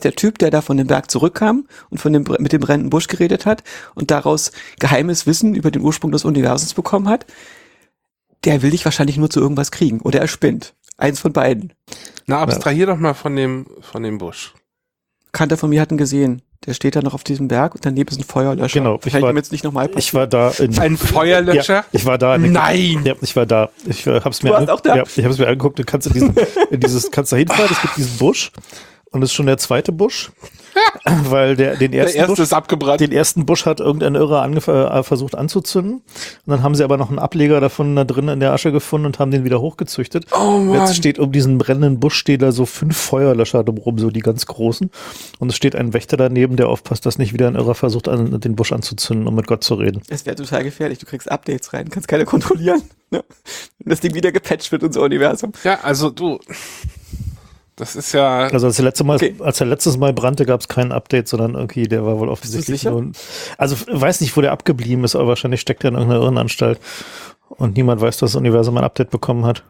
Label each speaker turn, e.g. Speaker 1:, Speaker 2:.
Speaker 1: der Typ, der da von dem Berg zurückkam und mit dem brennenden Busch geredet hat und daraus geheimes Wissen über den Ursprung des Universums bekommen hat, der will dich wahrscheinlich nur zu irgendwas kriegen. Oder er spinnt. Eins von beiden.
Speaker 2: Na, abstrahier doch mal von dem Busch.
Speaker 1: Bekannter von mir hat ihn gesehen. Der steht da noch auf diesem Berg und daneben ist ein Feuerlöscher.
Speaker 3: Genau. Ich war da.
Speaker 2: Ein Feuerlöscher?
Speaker 3: Ja, ich war da.
Speaker 2: Nein!
Speaker 3: Ja, ich war da. Ich hab's mir
Speaker 1: Du warst auch da?
Speaker 3: Ja, ich hab's mir angeguckt. Du kannst kannst da hinfahren. Es gibt diesen Busch. Und es ist schon der zweite Busch. Weil den ersten
Speaker 2: ist abgebrannt.
Speaker 3: Den ersten Busch hat irgendein Irrer versucht anzuzünden. Und dann haben sie aber noch einen Ableger davon da drin in der Asche gefunden und haben den wieder hochgezüchtet.
Speaker 2: Oh Mann.
Speaker 3: Jetzt steht um diesen brennenden Busch steht da so 5 Feuerlöscher drumherum, so die ganz großen. Und es steht ein Wächter daneben, der aufpasst, dass nicht wieder ein Irrer versucht, den Busch anzuzünden, um mit Gott zu reden.
Speaker 1: Es wäre total gefährlich. Du kriegst Updates rein, kannst keiner kontrollieren. Ne? Wenn das Ding wieder gepatcht wird, unser Universum.
Speaker 2: Ja, also das ist ja...
Speaker 3: Also als er letztes Mal brannte, gab es kein Update, sondern irgendwie, der war wohl offensichtlich nur... Also weiß nicht, wo der abgeblieben ist, aber wahrscheinlich steckt er in irgendeiner Irrenanstalt und niemand weiß, dass das Universum ein Update bekommen hat.